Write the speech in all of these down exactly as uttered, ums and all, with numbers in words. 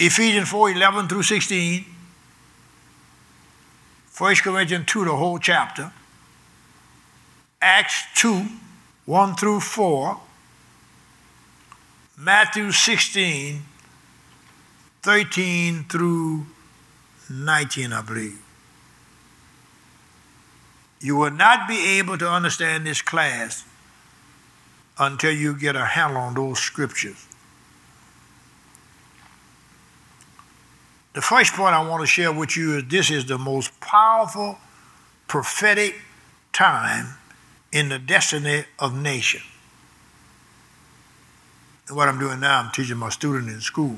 Ephesians four, eleven through sixteen. First Corinthians two, the whole chapter. Acts two, one through four. Matthew sixteen, thirteen through nineteen, I believe. You will not be able to understand this class until you get a handle on those scriptures. The first point I want to share with you is this is the most powerful prophetic time in the destiny of nation. And what I'm doing now, I'm teaching my students in school.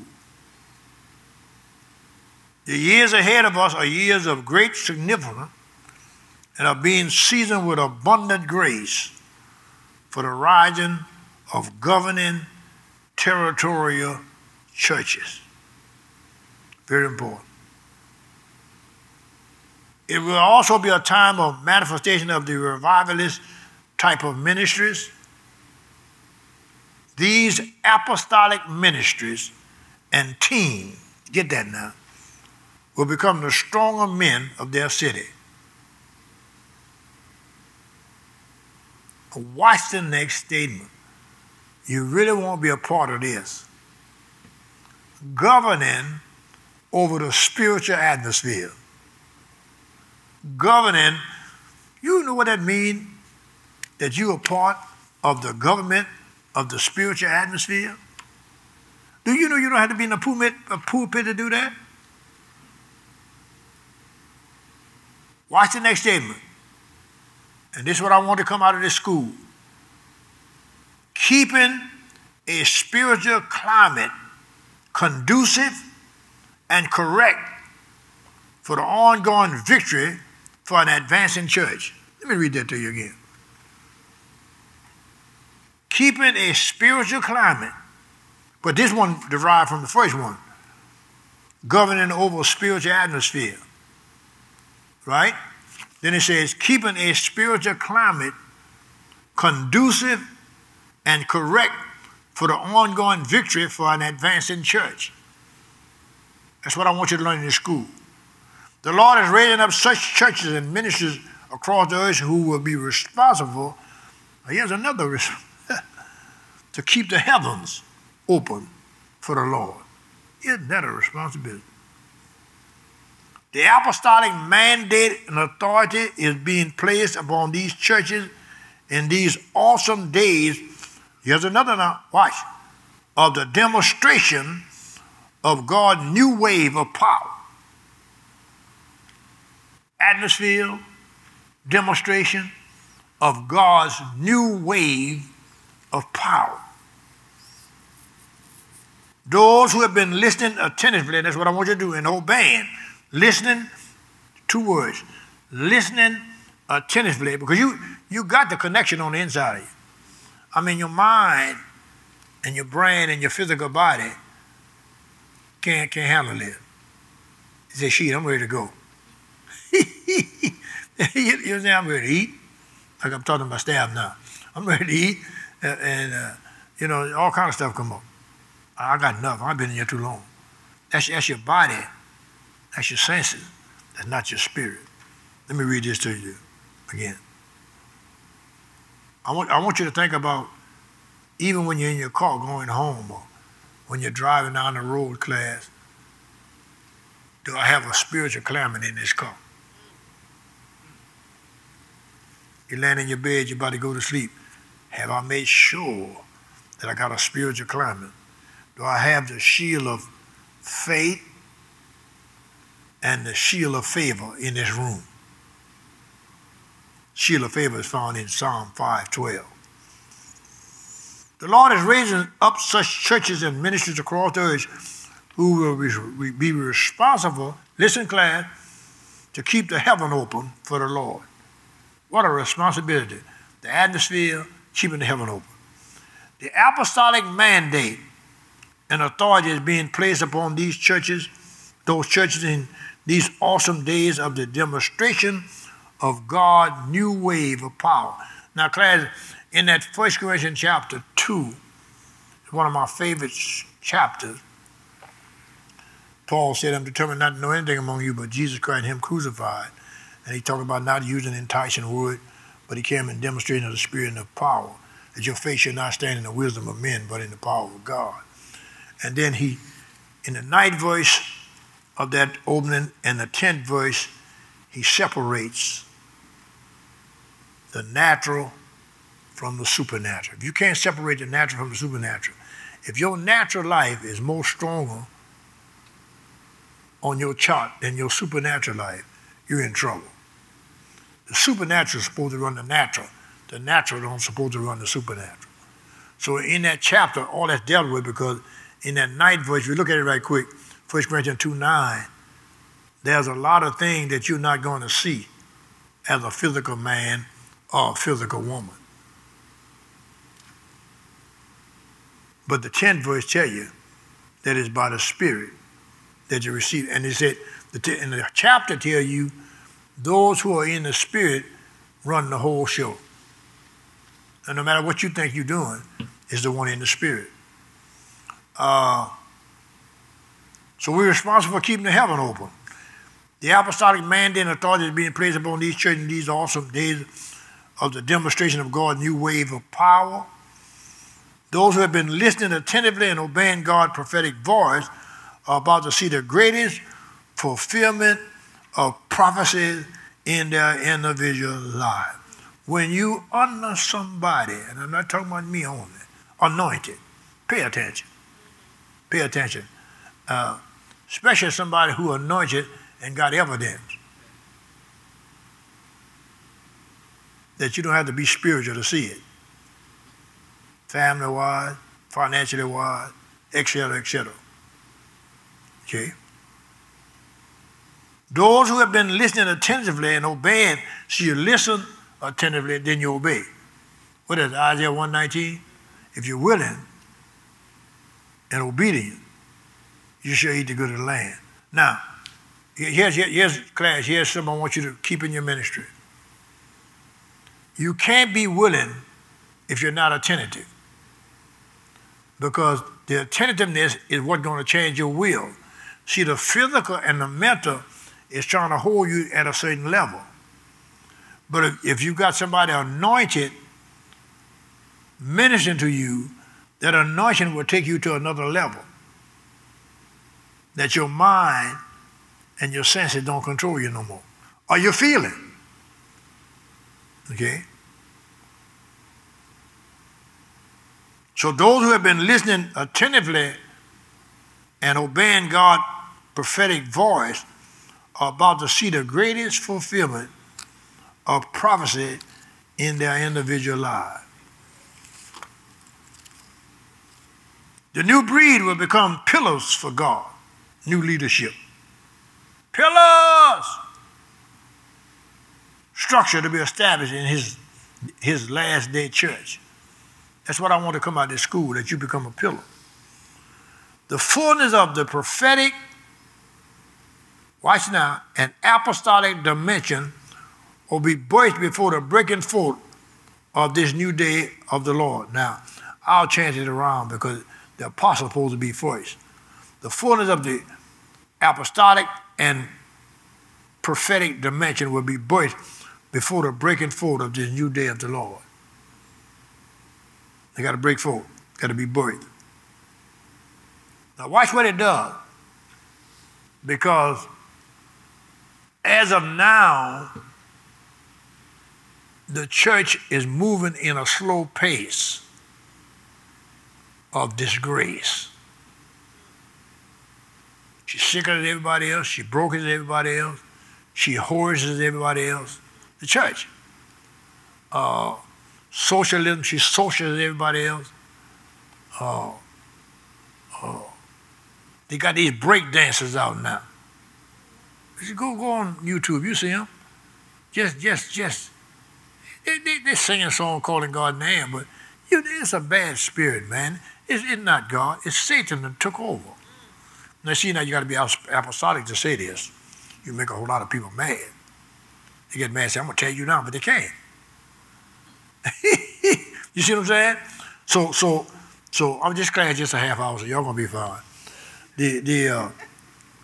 The years ahead of us are years of great significance and are being seasoned with abundant grace for the rising of governing territorial churches. Very important. It will also be a time of manifestation of the revivalist type of ministries. These apostolic ministries and teams, get that now, will become the stronger men of their city. Watch the next statement. You really won't be a part of this. Governing over the spiritual atmosphere. Governing, you know what that means? That you are part of the government of the spiritual atmosphere? Do you know you don't have to be in a pulpit, a pulpit to do that? Watch the next statement. And this is what I want to come out of this school. Keeping a spiritual climate conducive and correct for the ongoing victory for an advancing church. Let me read that to you again. Keeping a spiritual climate, but this one derived from the first one, governing over a spiritual atmosphere, right? Then it says, keeping a spiritual climate conducive and correct for the ongoing victory for an advancing church. That's what I want you to learn in this school. The Lord is raising up such churches and ministries across the earth who will be responsible. Here's another to keep the heavens open for the Lord. Isn't that a responsibility? The apostolic mandate and authority is being placed upon these churches in these awesome days. Here's another now, watch, of the demonstration of God's new wave of power. Atmosphere, demonstration of God's new wave of power. Those who have been listening attentively, and that's what I want you to do, and obeying, listening, two words, listening attentively, because you, you got the connection on the inside of you. I mean, your mind and your brain and your physical body can't, can't handle it. You say, shit, I'm ready to go. you, you say, I'm ready to eat. Like I'm talking to my staff now. I'm ready to eat, and, and uh, you know, all kind of stuff come up. I got enough. I've been in here too long. That's, that's your body. That's your senses. That's not your spirit. Let me read this to you again. I want, I want you to think about, even when you're in your car going home or when you're driving down the road, class, do I have a spiritual climate in this car? You land in your bed, you're about to go to sleep. Have I made sure that I got a spiritual climate? Do I have the shield of faith and the shield of favor in this room? Shield of favor is found in Psalm five twelve. The Lord is raising up such churches and ministries across the earth who will be responsible, listen class, to keep the heaven open for the Lord. What a responsibility. The atmosphere, keeping the heaven open. The apostolic mandate and authority is being placed upon these churches, those churches in these awesome days of the demonstration of God's new wave of power. Now, class, in that First Corinthians chapter two, one of my favorite chapters, Paul said, I'm determined not to know anything among you but Jesus Christ and him crucified. And he talked about not using enticing word, but he came and demonstrating the Spirit and the power, that your faith should not stand in the wisdom of men, but in the power of God. And then he, in the ninth verse of that opening and the tenth verse, he separates the natural from the supernatural. If you can't separate the natural from the supernatural, if your natural life is more stronger on your chart than your supernatural life, you're in trouble. The supernatural is supposed to run the natural. The natural don't supposed to run the supernatural. So in that chapter, all that's dealt with, because in that ninth verse, if you look at it right quick, First Corinthians two nine, there's a lot of things that you're not going to see as a physical man or a physical woman. But the tenth verse tell you that it's by the Spirit that you receive. And it said, in the chapter tell you, those who are in the Spirit run the whole show. And no matter what you think you're doing, is the one in the Spirit. Uh, so we're responsible for keeping the heaven open. The apostolic mandate and authority is being placed upon these churches in these awesome days of the demonstration of God's new wave of power. Those who have been listening attentively and obeying God's prophetic voice are about to see the greatest fulfillment of prophecies in their individual life. When you honor somebody, and I'm not talking about me only, anointed, pay attention. Pay attention. Uh, especially somebody who anointed and got evidence. That you don't have to be spiritual to see it. Family-wise, financially-wise, et cetera, et cetera. Okay? Those who have been listening attentively and obeying, so you listen attentively, then you obey. What is it, Isaiah one nineteen? If you're willing and obedient, you shall eat the good of the land. Now, here's, here's class, here's something I want you to keep in your ministry. You can't be willing if you're not attentive. Because the attentiveness is what's going to change your will. See, the physical and the mental is trying to hold you at a certain level. But if, if you've got somebody anointed ministering to you, that anointing will take you to another level. That your mind and your senses don't control you no more. Or your feeling. Okay? So those who have been listening attentively and obeying God's prophetic voice are about to see the greatest fulfillment of prophecy in their individual lives. The new breed will become pillars for God, new leadership. Pillars! Structure to be established in his, his last day church. That's what I want to come out of this school, that you become a pillar. The fullness of the prophetic, watch now, an apostolic dimension will be birthed before the breaking forth of this new day of the Lord. Now, I'll change it around because the apostle is supposed to be first. The fullness of the apostolic and prophetic dimension will be birthed before the breaking forth of this new day of the Lord. They got to break forth, got to be birthed. Now watch what it does. Because as of now, the church is moving in a slow pace of disgrace. She's sicker than everybody else. She's broken than everybody else. She whores than everybody else. The church. Uh, socialism, she's social than everybody else. Uh, uh, they got these break dancers out now. You go, go on YouTube, you see them. Just, just, just. They, they, they're singing a song calling God name, but you, it's a bad spirit, man. It's, it's not God. It's Satan that took over. Now, see, now you got to be apostolic to say this. You make a whole lot of people mad. They get mad and say, I'm going to tell you now, but they can't. You see what I'm saying? So, so, so I'm just glad just a half hour, so y'all going to be fine. The, the, uh,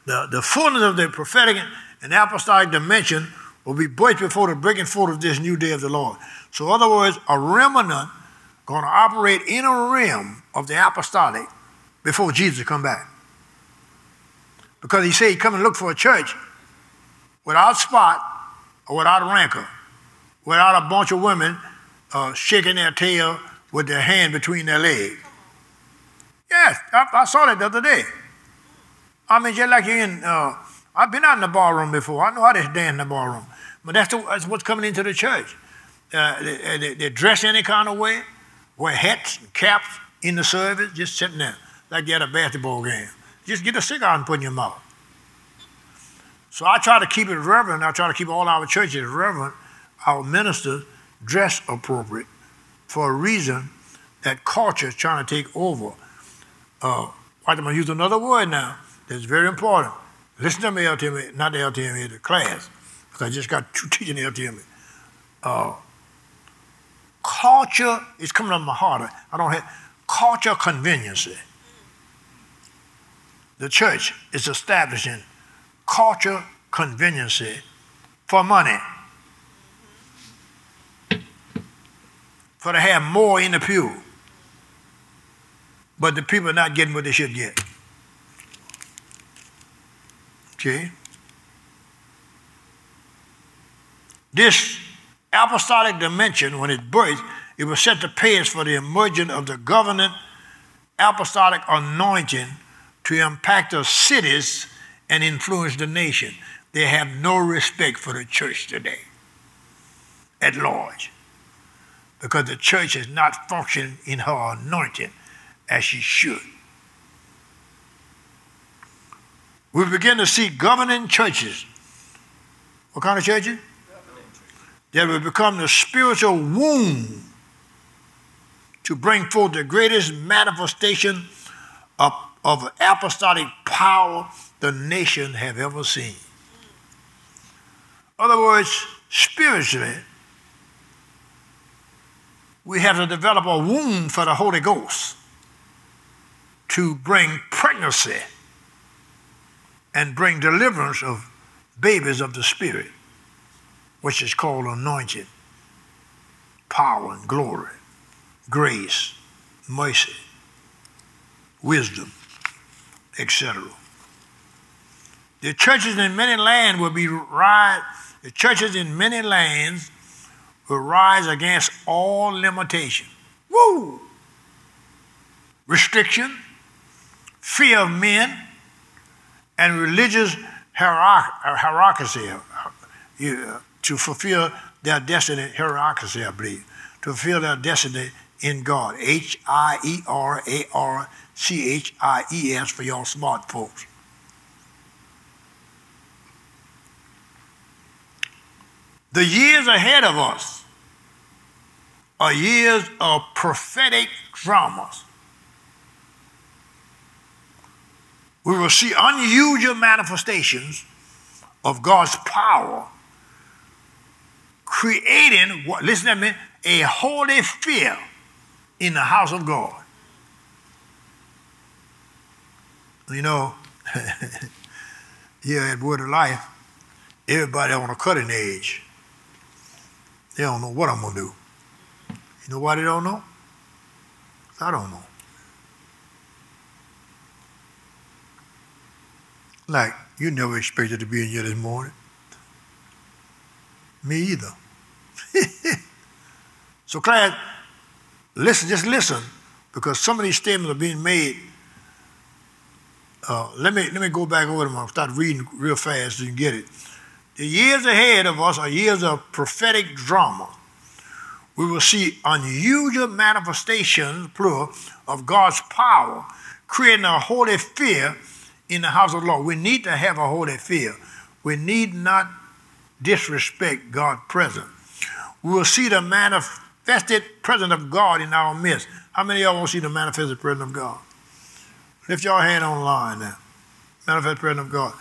the, the fullness of the prophetic and apostolic dimension will be birthed before the breaking forth of this new day of the Lord. So in other words, a remnant going to operate in a realm of the apostolic before Jesus come back. Because he said he come and look for a church without spot or without rancor, without a bunch of women uh, shaking their tail with their hand between their legs. Yes, I, I saw that the other day. I mean, just like you're in, uh, I've been out in the ballroom before. I know how they dance in the ballroom. But that's, the, that's what's coming into the church. Uh, they, they, they dress any kind of way, wear hats and caps in the service, just sitting there like you're at a basketball game. Just get a cigar and put in your mouth. So I try to keep it reverent. I try to keep all our churches reverent, our ministers dress appropriate for a reason that culture is trying to take over. Uh, I'm going to use another word now that's very important. Listen to me, L T M A, not the L T M A, the class, because I just got two teaching the L T M A. Uh, culture is coming up my heart. I don't have culture conveniency. The church is establishing culture conveniency for money. For to have more in the pew. But the people are not getting what they should get. Okay? This apostolic dimension, when it birthed, it was set to pace for the emergence of the governing apostolic anointing to impact the cities and influence the nation. They have no respect for the church today at large because the church is not functioning in her anointing as she should. We begin to see governing churches. What kind of churches? That will become the spiritual womb to bring forth the greatest manifestation of, of apostolic power the nation have ever seen. In other words, spiritually, we have to develop a womb for the Holy Ghost to bring pregnancy and bring deliverance of babies of the Spirit, which is called anointing, power and glory, grace, mercy, wisdom, et cetera. The churches in many lands will be rise. The churches in many lands will rise against all limitation. Woo! Restriction, fear of men, and religious hierarchy to fulfill their destiny, hierarchy, I believe, to fulfill their destiny in God. H I E R A R C H I E S for y'all smart folks. The years ahead of us are years of prophetic dramas. We will see unusual manifestations of God's power creating, what, listen to me, a holy fear in the house of God. You know, here at Word of Life, everybody on a cutting edge. They don't know what I'm going to do. You know why they don't know? I don't know. Like, you never expected to be in here this morning. Me either. So, class, listen, just listen, because some of these statements are being made. Uh, let me let me go back over them. I'll start reading real fast so you can get it. The years ahead of us are years of prophetic drama. We will see unusual manifestations, plural, of God's power, creating a holy fear in the house of the Lord. We need to have a holy fear. We need not disrespect God's presence. We will see the manifested presence of God in our midst. How many of y'all want to see the manifested presence of God? Lift your hand on the line now. Manifested presence of God.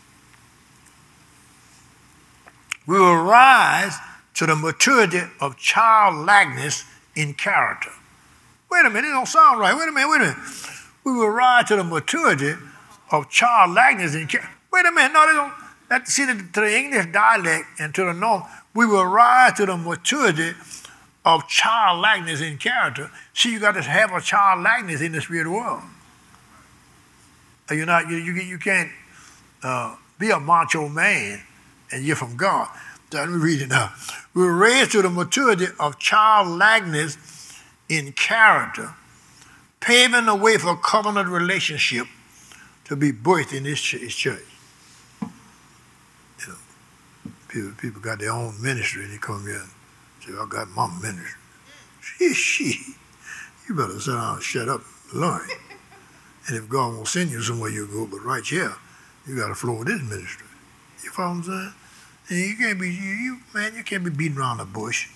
We will rise to the maturity of childlikeness in character. Wait a minute, it don't sound right. Wait a minute, wait a minute. We will rise to the maturity of childlikeness in character. Wait a minute, no, they don't. That, see, to the English dialect and to the north, we will rise to the maturity of childlikeness in character. See, you got to have a childlikeness in the spirit world. You're not, you, you, you can't uh, be a macho man and you're from God. So let me read it now. We were raised to the maturity of childlikeness in character, paving the way for covenant relationship to be birthed in this church. You know, people, people got their own ministry and they come here and say, I got my ministry. She, she, you better sit down and shut up and learn. And if God won't send you somewhere, you go, but right here, you got to flow with this ministry. You follow what I'm saying? And you can't be, you, you man, you can't be beating around the bush.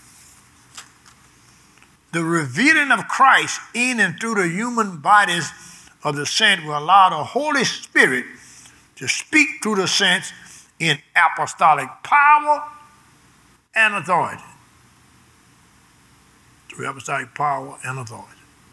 The revealing of Christ in and through the human bodies of the saints will allow the Holy Spirit to speak through the saints in apostolic power and authority. Through apostolic power and authority.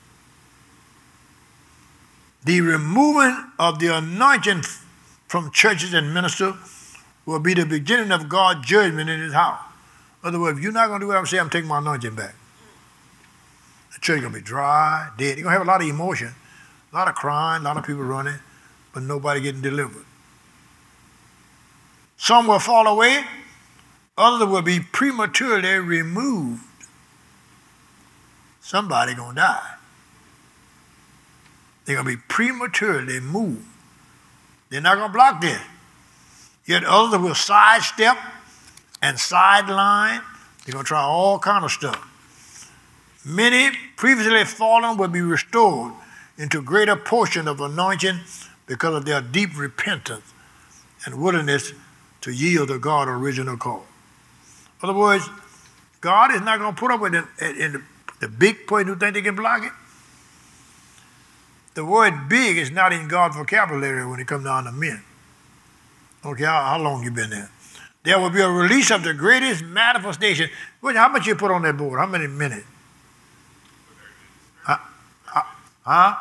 The removing of the anointing from churches and ministers will be the beginning of God's judgment in his house. In other words, if you're not going to do what I'm saying, I'm taking my anointing back. The church is going to be dry, dead. You're going to have a lot of emotion, a lot of crying, a lot of people running, but nobody getting delivered. Some will fall away, others will be prematurely removed. Somebody going to die. They're going to be prematurely moved. They're not going to block this. Yet others will sidestep and sideline. They're going to try all kind of stuff. Many previously fallen will be restored into greater portion of anointing because of their deep repentance and willingness to yield to God's original call. In other words, God is not going to put up with it in the, the big person who think they can block it. The word big is not in God's vocabulary when it comes down to men. Okay, how, how long you been there? There will be a release of the greatest manifestation. How much you put on that board? How many minutes? Huh? Huh?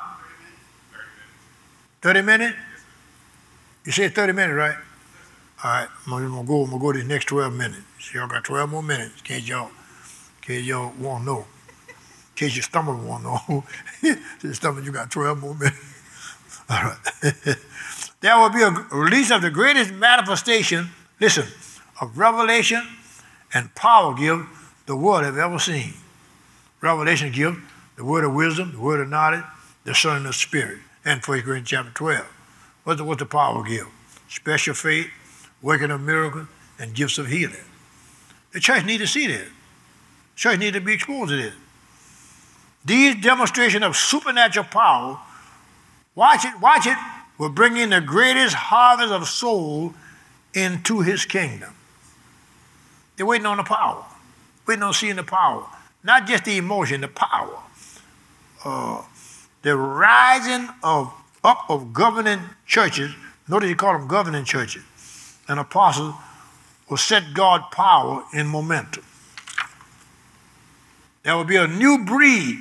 thirty minutes? You said thirty minutes, right? All right, I'm gonna go, I'm gonna go to the next twelve minutes. So y'all got twelve more minutes in case y'all, in case y'all want to know. In case your stomach want to know. Your stomach, you got twelve more minutes. All right. There will be a release of the greatest manifestation, listen, of revelation and power gift the world have ever seen. Revelation gift, the word of wisdom, the word of knowledge, the Son of the Spirit. And First Corinthians chapter twelve. What's the, what's the power gift? Special faith, working of miracles, and gifts of healing. The church needs to see this. The church needs to be exposed to this. These demonstrations of supernatural power, watch it, watch it, will bring in the greatest harvest of souls into his kingdom. They're waiting on the power, waiting on seeing the power. Not just the emotion, the power. Uh, the rising of up of governing churches, notice he called them governing churches, and apostles will set God's power in momentum. There will be a new breed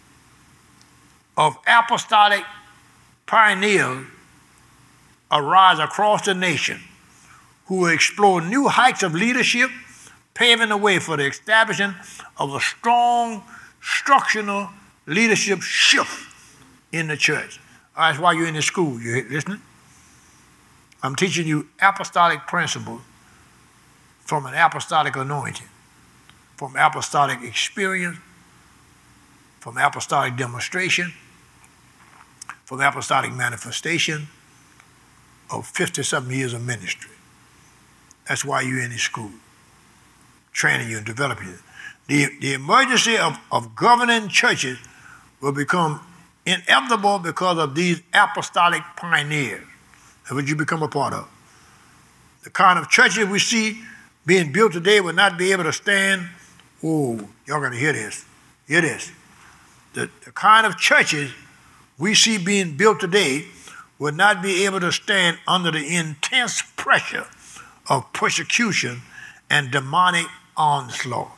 of apostolic pioneers arise across the nation who will explore new heights of leadership, paving the way for the establishment of a strong structural leadership shift in the church. That's why you're in the school. You listening? I'm teaching you apostolic principles from an apostolic anointing, from apostolic experience, from apostolic demonstration, from apostolic manifestation of fifty-something years of ministry. That's why you're in this school, training you and developing you. The, the emergency of, of governing churches will become inevitable because of these apostolic pioneers that would you become a part of. The kind of churches we see being built today will not be able to stand. Oh, y'all got to hear this. Hear this. The, the kind of churches we see being built today will not be able to stand under the intense pressure of persecution and demonic onslaught.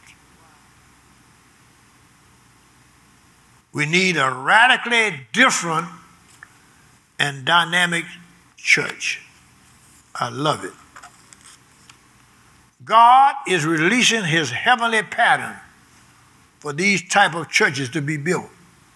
We need a radically different and dynamic church. I love it. God is releasing his heavenly pattern for these type of churches to be built.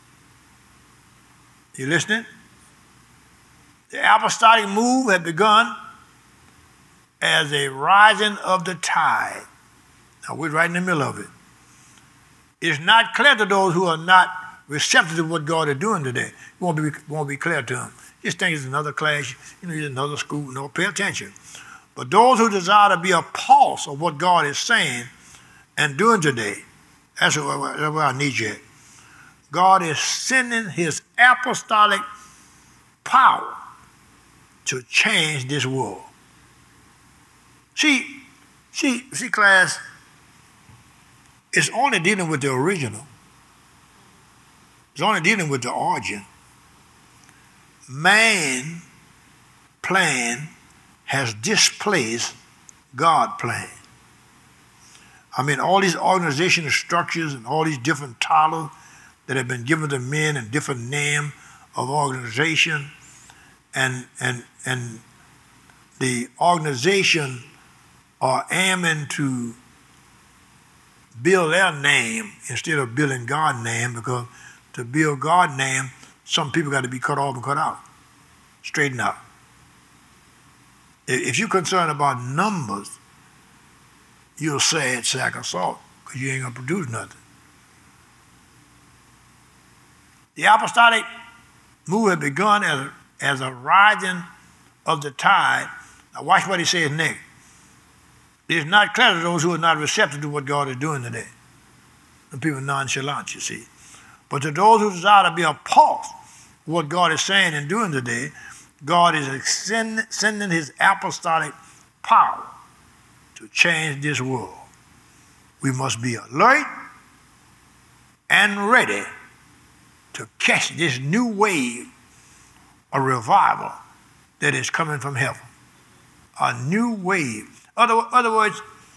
You listening? The apostolic move had begun as a rising of the tide. Now we're right in the middle of it. It's not clear to those who are not receptive to what God is doing today. It won't be, won't be clear to them. Just think it's another class, you know, it's another school. No, pay attention. But those who desire to be a pulse of what God is saying and doing today, that's where, that's where I need you at. God is sending his apostolic power to change this world. See, see, see, class, it's only dealing with the original. It's only dealing with the origin. Man plan has displaced God plan. I mean, all these organizational structures and all these different titles that have been given to men and different name of organization, and and and the organization are aiming to build their name instead of building God's name, because to build God's name, some people got to be cut off and cut out, straightened out. If you're concerned about numbers, you'll say it's sack of salt, because you ain't going to produce nothing. The apostolic move had begun as, as a rising of the tide. Now watch what he says next. It is not clear to those who are not receptive to what God is doing today. And people nonchalant, you see. But to those who desire to be a pulse of what God is saying and doing today, God is extend, sending his apostolic power to change this world. We must be alert and ready to catch this new wave of revival that is coming from heaven. A new wave. Other, other words,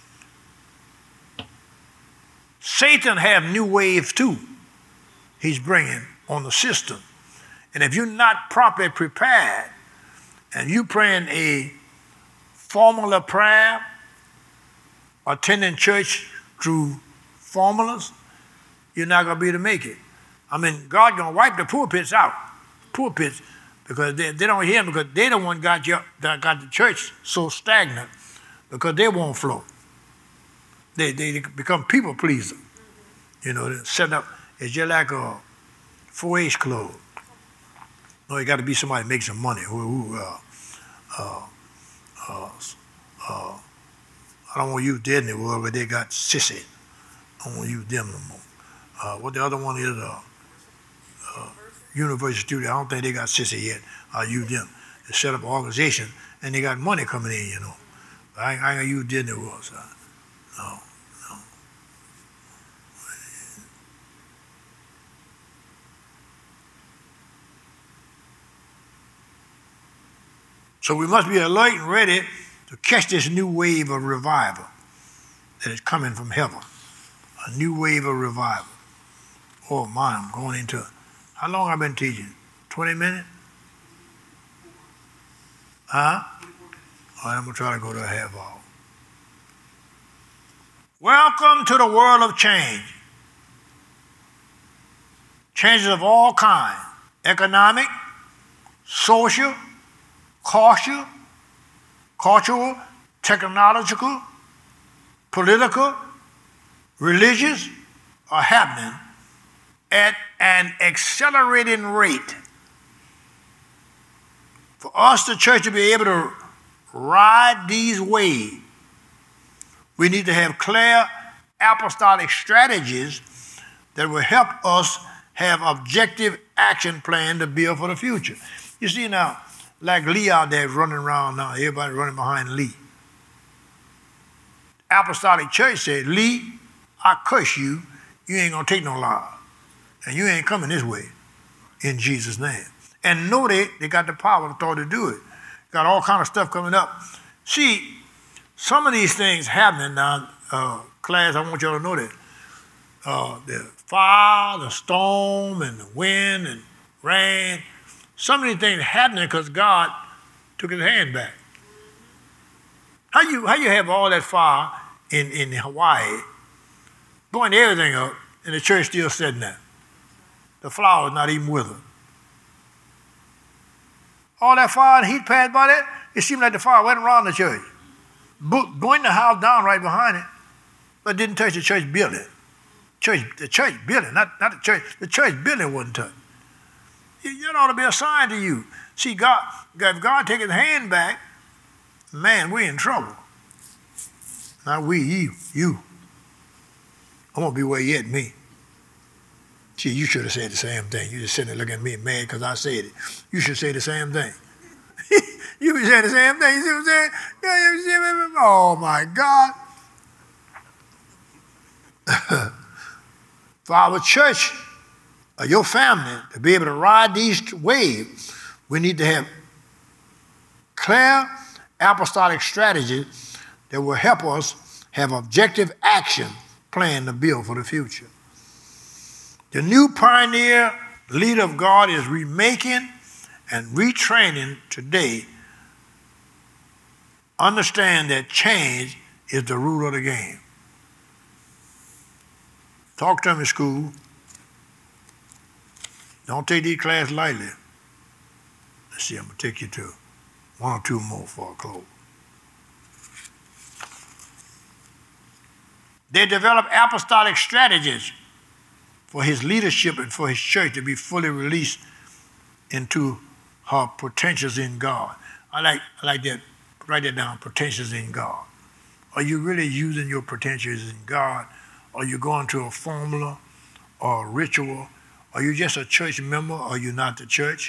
Satan have new waves too he's bringing on the system. And if you're not properly prepared and you praying a formula prayer, attending church through formulas, you're not going to be able to make it. I mean, God going to wipe the pulpits out, pulpits, because they, they don't hear him, because they the one got you, that got the church so stagnant, because they won't flow. They they become people pleaser. You know, they set up, it's just like a four H club. No, you got to be somebody who makes some money. Who, who uh, uh, uh, uh, I don't want to use Disney World, but they got Sissy. I don't want to use them no more. Uh, what the other one is, uh, uh, Universal Studio. I don't think they got Sissy yet. I use them. They set up an organization, and they got money coming in, you know. But I, I ain't going to use Disney World, so no, no. So we must be alert and ready to catch this new wave of revival that is coming from heaven. A new wave of revival. Oh my, I'm going into it. How long have I been teaching? twenty minutes? Huh? All right, I'm going to try to go to a half hour. Welcome to the world of change. Changes of all kinds. Economic, social, cultural, cultural, technological, political, religious, are happening at an accelerating rate. For us, the church, to be able to ride these waves, we need to have clear apostolic strategies that will help us have objective action plan to build for the future. You see now, like Lee out there running around now, everybody running behind Lee. Apostolic Church said, Lee, I curse you, you ain't gonna take no lie. And you ain't coming this way in Jesus' name. And know they, they got the power and authority to do it. Got all kind of stuff coming up. See, some of these things happening now, uh, class, I want y'all to know that. Uh, the fire, the storm, and the wind and rain, Some of these things happening because God took his hand back. How you how you have all that fire in, in Hawaii, blowing everything up, and the church still sitting there? The flowers not even withered. All that fire and heat passed by that, it seemed like the fire went around the church. Burning the house down right behind it, but didn't touch the church building. Church, the church building, not, not the church. The church building wasn't touched. That ought to be a sign to you. See, God, if God take his hand back, man, we're in trouble. Not we, you, you. I won't be where you at, me. See, you should have said the same thing. You just sitting there looking at me mad because I said it. You should say the same thing. You be saying the same thing. You see what I'm saying? Yeah, you see what I'm saying? Oh, my God. For our church or your family to be able to ride these waves, we need to have clear apostolic strategies that will help us have objective action plan to build for the future. The new pioneer leader of God is remaking and retraining today. Understand that change is the rule of the game. Talk to them in school. Don't take these classes lightly. Let's see, I'm going to take you to one or two more for a close. They develop apostolic strategies for his leadership and for his church to be fully released into her potentials in God. I like, I like that. Write that down, potentials in God. Are you really using your potentials in God? Are you going to a formula or a ritual? Are you just a church member or are you not the church?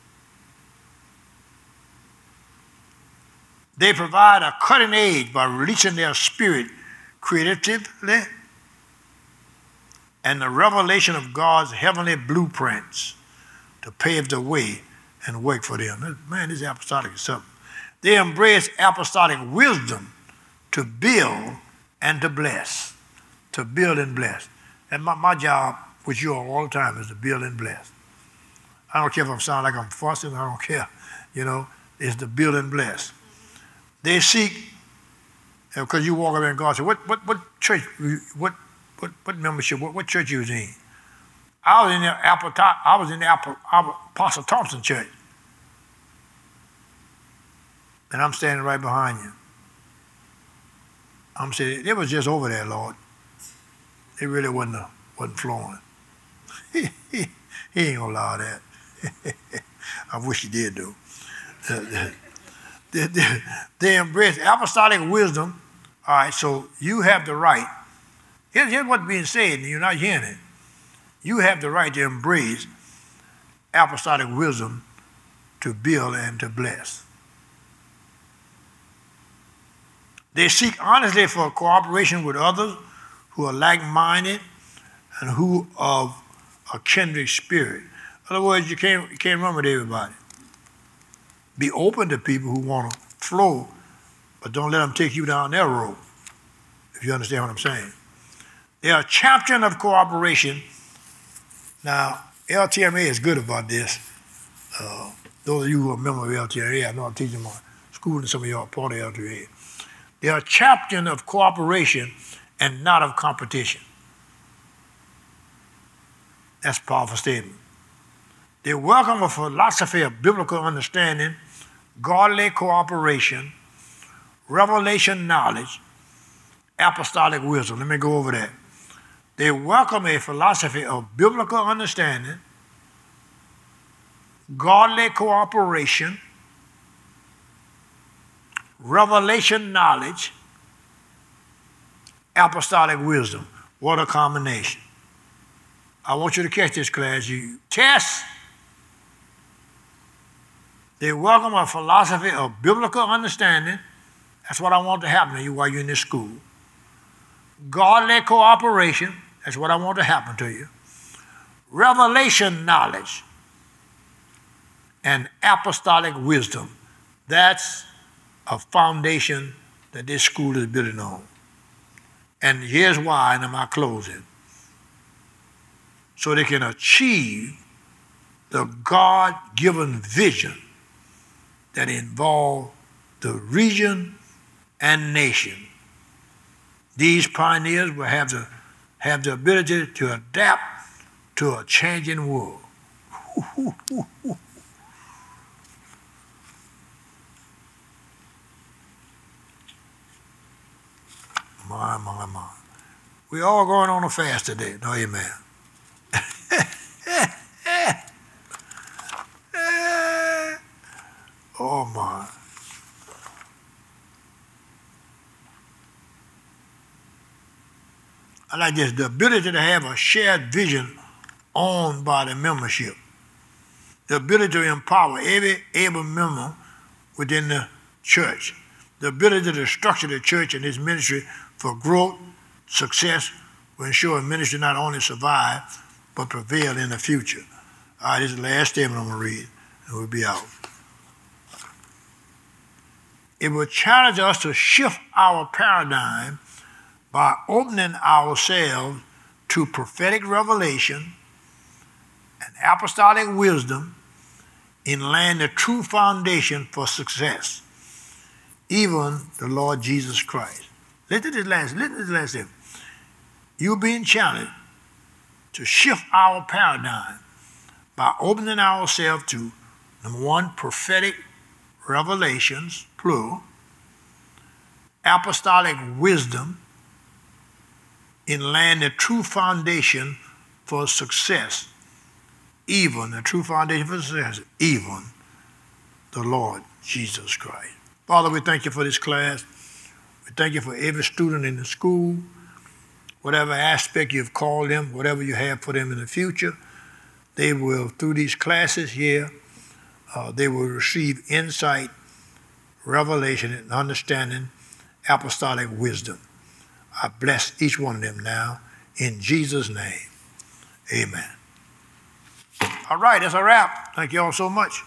They provide a cutting edge by releasing their spirit creatively and the revelation of God's heavenly blueprints to pave the way and work for them. Man, this apostolic is something. They embrace apostolic wisdom to build and to bless. To build and bless. And my, my job with you all, all the time is to build and bless. I don't care if I sound like I'm fussing, I don't care. You know, it's to build and bless. They seek, because you walk up there and God said, what, what, what church, what, what, what membership, what, what church you was in? I was in the, Apple, I was in the Apple, Apostle Thompson church. And I'm standing right behind you. I'm saying, it was just over there, Lord. It really wasn't, a, wasn't flowing. he ain't gonna allow that. I wish he did, though. they, they, they embrace apostolic wisdom. All right, so you have the right. Here's, here's what's being said, and you're not hearing it. You have the right to embrace apostolic wisdom to build and to bless. They seek honestly for cooperation with others who are like-minded and who of a kindred spirit. In other words, you can't, you can't run with everybody. Be open to people who want to flow, but don't let them take you down their road, if you understand what I'm saying. They are a champion of cooperation. Now, L T M A is good about this. Uh, those of you who are members of L T M A, I know I'm teaching my school and some of y'all are part of L T M A. They are a champion of cooperation and not of competition. That's a powerful statement. They welcome a philosophy of biblical understanding, godly cooperation, revelation knowledge, apostolic wisdom. Let me go over that. They welcome a philosophy of biblical understanding, godly cooperation, revelation knowledge, apostolic wisdom. What a combination. I want you to catch this, class. You test. They welcome a philosophy of biblical understanding. That's what I want to happen to you while you're in this school. Godly cooperation. That's what I want to happen to you. Revelation knowledge and apostolic wisdom. That's a foundation that this school is building on. And here's why, and I'm closing. So they can achieve the God-given vision that involved the region and nation. These pioneers will have the, have the ability to adapt to a changing world. My, my, my. We all going on a fast today. No, amen. Oh, my. I like this, the ability to have a shared vision owned by the membership. The ability to empower every able member within the church. The ability to structure the church and its ministry for growth, success, will ensure ministry not only survive, but prevail in the future. All right, this is the last statement I'm going to read, and we'll be out. It will challenge us to shift our paradigm by opening ourselves to prophetic revelation and apostolic wisdom in laying the true foundation for success, even the Lord Jesus Christ. Listen to this last, listen to this last thing. You're being challenged to shift our paradigm by opening ourselves to, number one, prophetic revelations, plural, apostolic wisdom in laying the true foundation for success, even the true foundation for success, even the Lord Jesus Christ. Father, we thank you for this class. We thank you for every student in the school, whatever aspect you've called them, whatever you have for them in the future. They will, through these classes here, uh, they will receive insight, revelation, and understanding, apostolic wisdom. I bless each one of them now in Jesus' name. Amen. All right, that's a wrap. Thank you all so much.